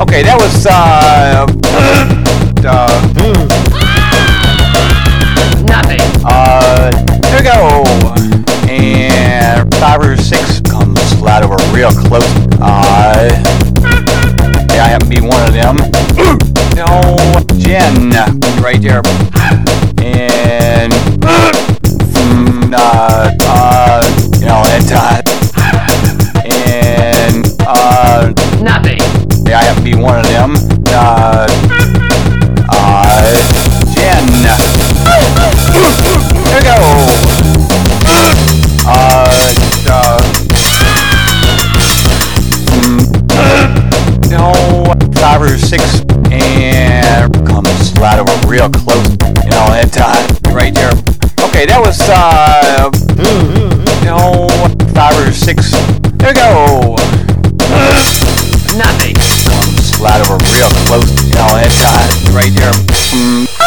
Okay, that was Nothing. There we go. And 5 or 6 comes slide over real close. Yeah, I happen to be one of them. No, Jen, right there. And and Nothing. yeah, I happen to be one of them. Jen. There we go. No, 5 or 6, and comes slide over real close. Right there. Okay, that was 5 or 6. There we go. Nothing. Slide over real close. Right there.